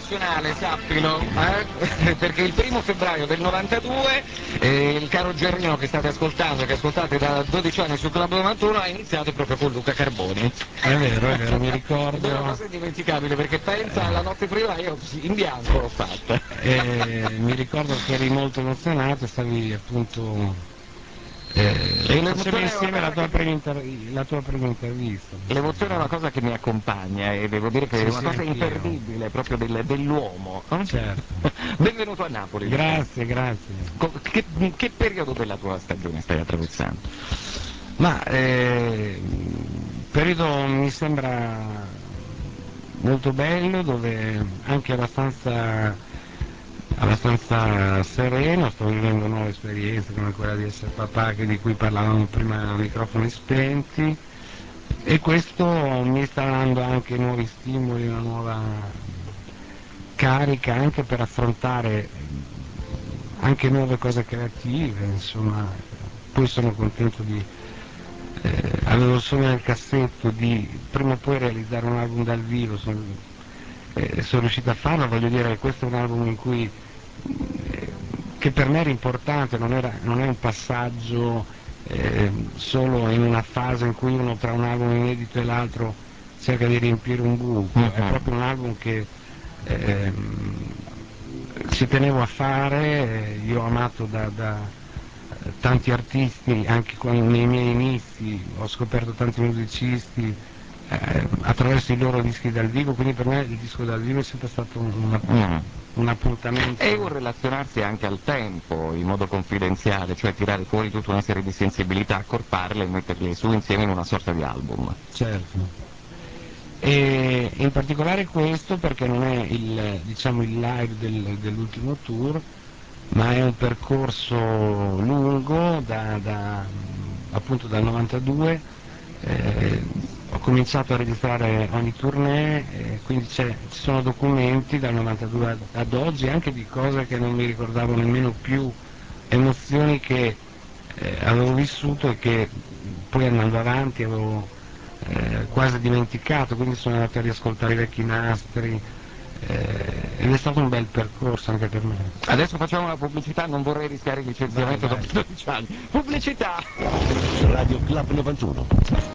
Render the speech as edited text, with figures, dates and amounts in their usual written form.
nazionale, sappilo, perché il 1° febbraio del 92 il caro Gerino che state ascoltando, che ascoltate da 12 anni su Club 91, ha iniziato proprio con Luca Carboni. È vero, mi ricordo. Ed è una cosa indimenticabile, perché pensa alla notte prima io in bianco l'ho fatta. Mi ricordo che eri molto emozionato e stavi appunto facevi insieme la tua prima intervista. L'emozione è una cosa che mi accompagna e devo dire che Sì, è una sì, cosa anch'io. imperdibile proprio dell'uomo. Certo. Benvenuto a Napoli. Grazie. Che periodo della tua stagione stai attraversando? Ma periodo mi sembra molto bello, dove anche abbastanza sereno, sto vivendo nuove esperienze come quella di essere papà, di cui parlavamo prima a microfoni spenti, e questo mi sta dando anche nuovi stimoli, una nuova carica anche per affrontare anche nuove cose creative, insomma. Poi sono contento avevo il sogno nel cassetto di prima o poi realizzare un album dal vivo, sono riuscito a farlo. Voglio dire che questo è un album in cui che per me era importante, non è un passaggio solo in una fase in cui uno tra un album inedito e l'altro cerca di riempire un buco, è proprio un album che ci tenevo a fare. Io ho amato da tanti artisti, anche nei miei inizi ho scoperto tanti musicisti attraverso i loro dischi dal vivo, quindi per me il disco dal vivo è sempre stato un appuntamento. E un relazionarsi anche al tempo, in modo confidenziale, cioè tirare fuori tutta una serie di sensibilità, accorparle e metterle su insieme in una sorta di album. Certo. E in particolare questo perché non è il live dell'ultimo tour, ma è un percorso lungo appunto dal 92. Ho cominciato a registrare ogni tournée, quindi ci sono documenti dal 92 ad oggi anche di cose che non mi ricordavo nemmeno più, emozioni che avevo vissuto e che poi andando avanti avevo quasi dimenticato, quindi sono andato a riascoltare i vecchi nastri ed è stato un bel percorso anche per me. Adesso facciamo la pubblicità, non vorrei rischiare il licenziamento dopo 12 anni. Pubblicità! Radio Club 91.